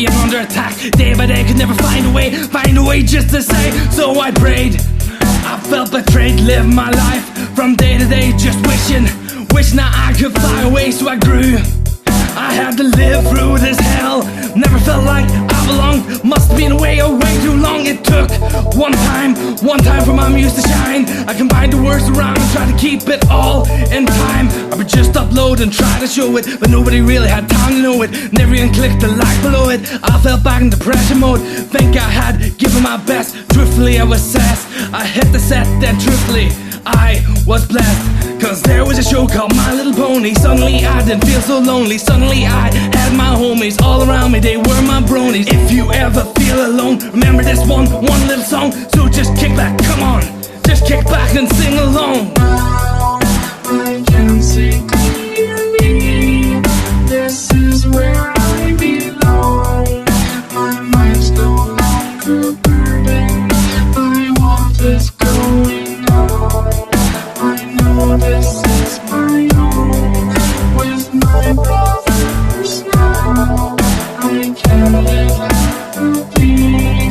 being under attack. Day by day, could never find a way just to say. So I prayed, I felt betrayed, lived my life from day to day, just wishing that I could fly away. So I grew, I had to live through this hell. Never felt like I belonged, must have been away too long. It took one time for my muse to shine. I combined the words around and tried to keep it all in time. I would just upload and try to show it, but nobody really had time to know it. Never even clicked the like below it. I fell back in depression mode, think I had given my best. Truthfully I was assessed, I hit the set, then truthfully I was blessed. Cause there was a show called My Little Pony. Suddenly I didn't feel so lonely. Suddenly I had my homies all around me, they were my bronies. If you ever feel alone, remember this one little song. So just kick back, come on, just kick back and sing along. Now I can see clearly, this is where I belong. My mind's no longer burning, I want this going on. I know this is my own, with my brothers now. I can live happily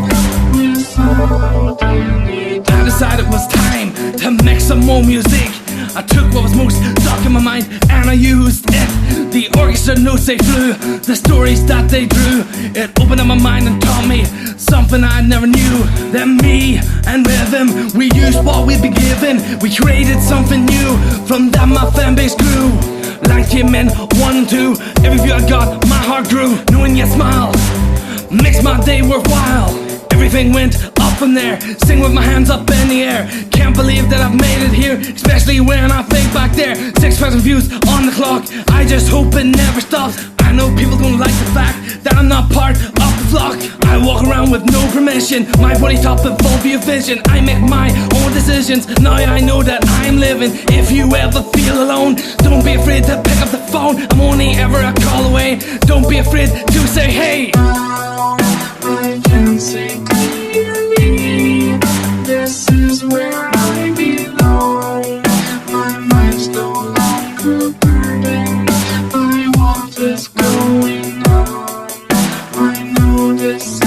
without any doubt. I decided it was time to make some more music. I took what was most stuck in my mind and I used it. The orchestra notes they flew, the stories that they drew. It opened up my mind and taught me something I never knew. That me and rhythm, we used what we'd been given. We created something new, from that my fan base grew. Line came in 1 and 2, every view I got, my heart grew. Knowing your smile makes my day worthwhile. Everything went up from there, sing with my hands up in the air. Can't believe that I've made it here, especially when I think back there. 6,000 views on the clock, I just hope it never stops. I know people don't like the fact that I'm not part of the flock. I walk around with no permission, my body top and full view vision. I make my own decisions, now I know that I'm living. If you ever feel alone, don't be afraid to pick up the phone. I'm only ever a call away, don't be afraid to say hey. Now I can see clearly, this is where I belong. My mind's no longer burning, I want this going on. I know this